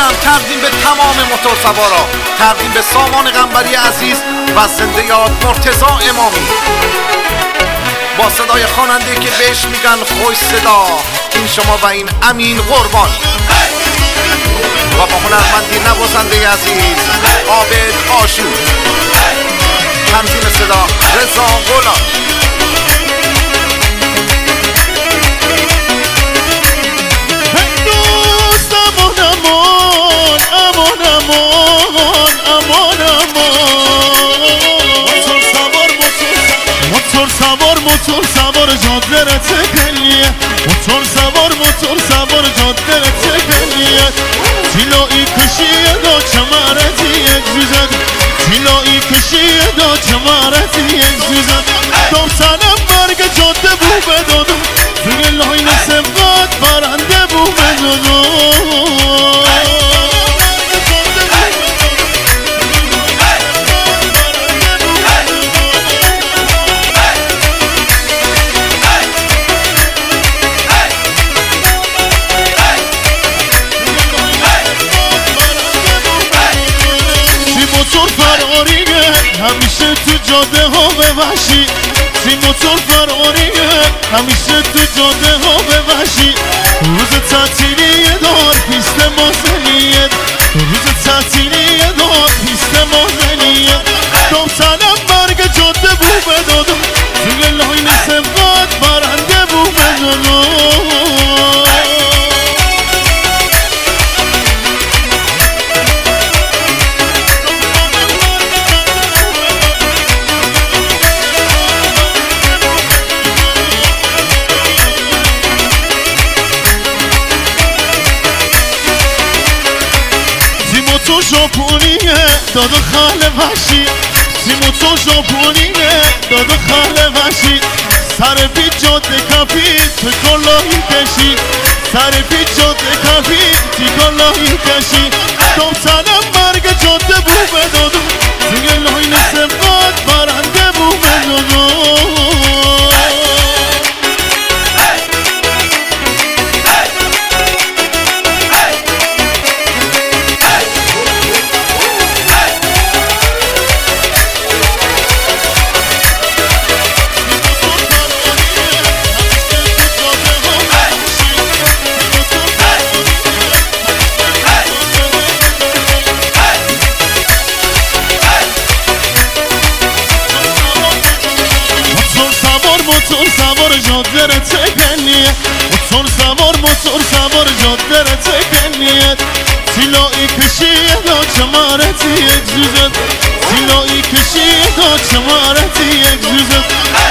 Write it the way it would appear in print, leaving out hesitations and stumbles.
میکنم تقدیم به تمام موتور سوارا، تقدیم به سامان قنبری عزیز و زنده یاد مرتضی امامی، با صدای خواننده که بهش میگن خوش صدا، این شما و این امین قربان، و با هنرمندی نوازنده عزیز عابد آشور، تنظیم صدا رضا غلام. موتور سوار جاده را تکلیه، موتور سوار جاده را تکلیه، تیلایی کشیه دا چمارتی یک زوزد، تیلایی کشیه دا چمارتی یک زوزد، دام سنم مرگ جاده بو بدادم، توی لاین سبقات برنده بو بدادم. همیشه تو جاده ها ببخشی، سی موتور فراریه همیشه تو جاده ها ببخشی، روز تعطیلی دار پیست مازنیه، روز تعطیلی دار پیست مازنیه، دام سنم مرگ جاده بو بدادم، توی لاین سبقات برنده بو بدادم. تو ژاپنیه دادا خاله وحشی، سیمو تو ژاپنیه دادا خاله وحشی، سر بی جاده کافی تو کلاهی کشی، سر بی جاده کافی تو کلاهی کشی، دام سنم مرگ جاده بو بدادم، توی لاین سبقات برنده بو بدادم. موتور سوار جاده را تکلیه، موتور سوار جاده را تکلیه، تیلایی کشیه دا چمارتی یک زوزد، تیلایی کشیه دا چمارتی یک زوزد،